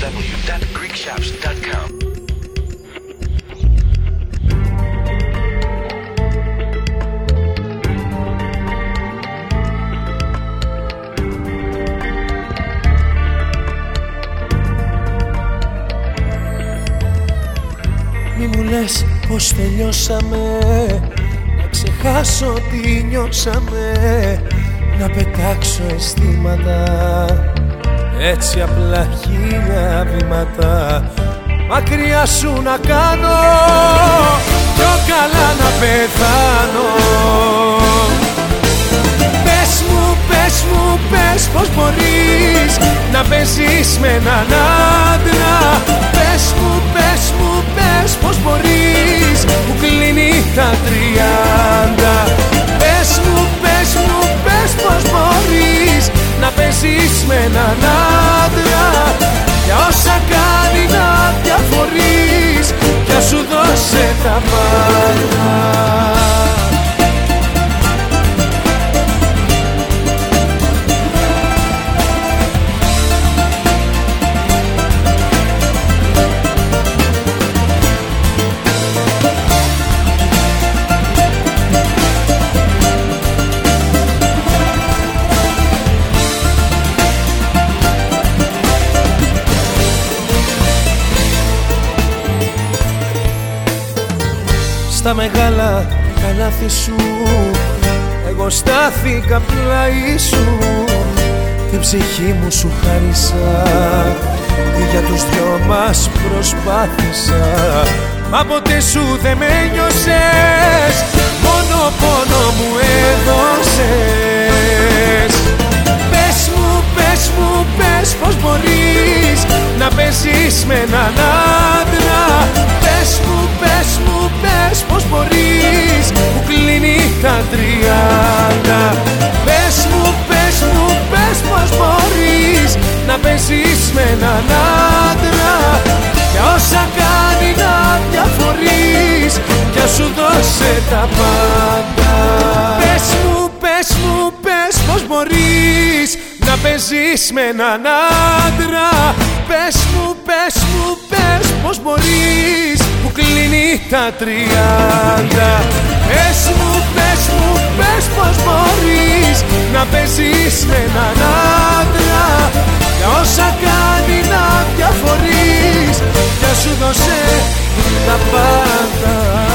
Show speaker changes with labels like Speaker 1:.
Speaker 1: www.greekshops.com.
Speaker 2: Μη μου λες πως τελειώσαμε, να ξεχάσω τι νιώσαμε, να πετάξω αισθήματα έτσι απλά χίλια βήματα μακριά σου να κάνω, πιο καλά να πεθάνω. Πες μου, πες μου, πες πως μπορείς να παίζεις με έναν άντρα. Πες μου, πες μου, πες πως μπορείς που κλείνει τα 30. Πες μου, πες μου, πες πως μπορείς να παίζεις με έναν άντρα. Για όσα κάνει να διαφορείς κι ας σου δώσε τα πάντα. Στα μεγάλα καλάθη σου εγώ στάθηκα πλάι σου. Την ψυχή μου σου χάρισα και για τους δυο μας προσπάθησα. Μα ποτέ σου δεν με νιώσες, μόνο πόνο μου έδωσες. Πες μου, πες μου, πες πως μπορείς να παίζεις με έναν άντρα. Πες μου, πες μου, πες πως μπορείς που κλείνει τα 30. Πες μου, πες μου, πες πως μπορείς να παίζεις με έναν άντρα. Για όσα κάνει να διαφορείς κι ας σου δώσε τα πάντα. Πες μου, πες μου, πες πως μπορείς να παίζεις με έναν άντρα. Πες μου, πες μου, πες πως μπορείς που κλείνει τα 30. Πες μου, πες μου, πες πως μπορείς να παίζεις με έναν άντρα. Για όσα κάνει να διαφορείς κι ας σου δώσε τα πάντα.